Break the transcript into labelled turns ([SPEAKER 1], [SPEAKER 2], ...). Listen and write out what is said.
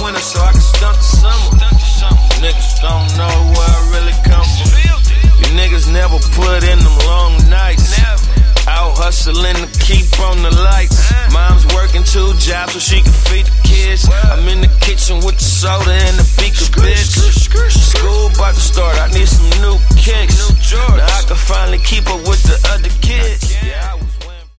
[SPEAKER 1] winter so I can stunt the summer. Niggas don't know where I really come from. You niggas never put in them long nights. Out hustling to keep on the lights. Mom's working 2 jobs so she can feed the kids. I'm in the kitchen with the soda and the beaker, bitch.